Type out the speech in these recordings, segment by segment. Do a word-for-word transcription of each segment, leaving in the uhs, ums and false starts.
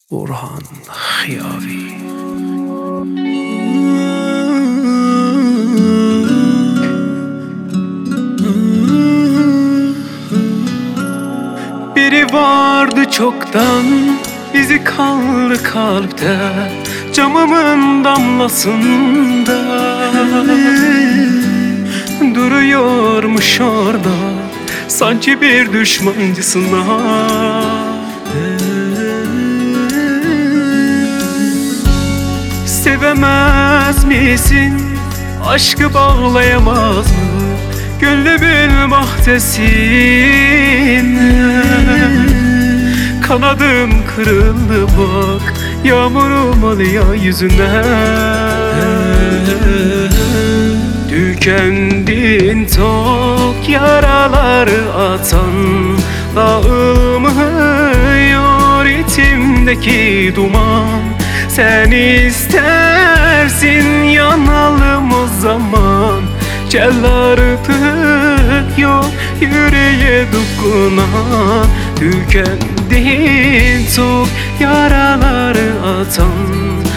Orhan Hiyavi. Biri vardı çoktan, izi kaldı kalpte, camımın damlasında. Duruyormuş orada, sanki bir düşmancısına. Sevemez misin? Aşkı bağlayamaz mı? Gönlümün bahtesine. Kanadım kırıldı bak, yağmurum alıyor yüzüne. Tükendin tok yaraları atan, dağılmıyor içimdeki duman. Sen istersin yanalım o zaman, gel artık yok yüreğe dokunan. Tükendin çok yaraları atan,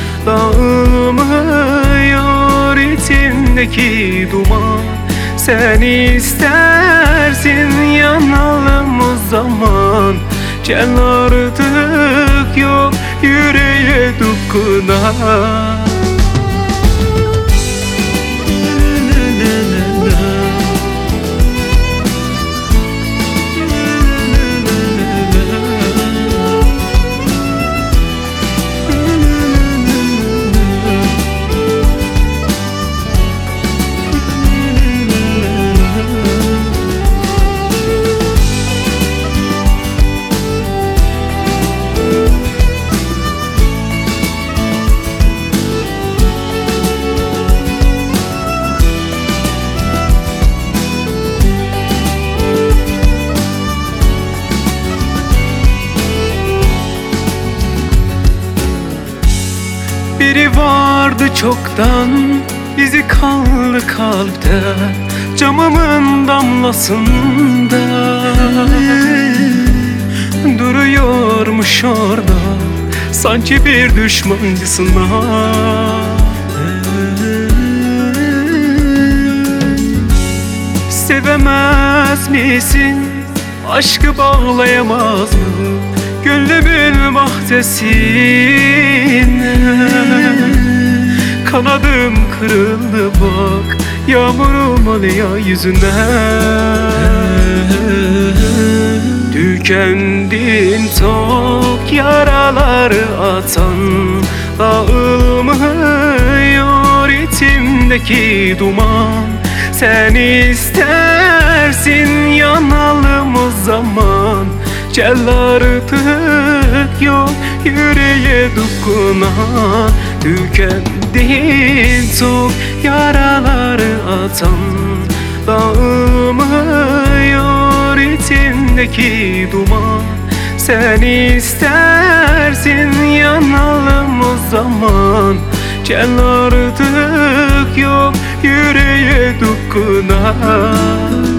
dağılmıyor içimdeki duman. Sen istersin yanalım o zaman, gel artık yok yüreğe dokunan. Biri vardı çoktan, izi kaldı kalpte, camımın damlasında. Duruyormuş orada, sanki bir düşmancısına. Sevemez misin? Aşkı bağlayamaz mı? Gönlümün bahtesine. Kanadım kırıldı bak, yağmurum alıyor yüzüne. Tükendin tok yaraları atan, dağılmıyor içimdeki duman. Sen istersin yanalım o zaman, gel artık yok yüreğe dokunan. Tükendin çok yaraları atan, dağılmıyor içindeki duman. Sen istersin yanalım o zaman, gel artık yok yüreğe dokunan.